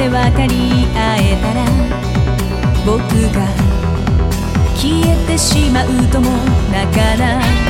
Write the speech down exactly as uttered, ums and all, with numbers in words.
で分かり合えたら僕が消えてしまうとも泣かない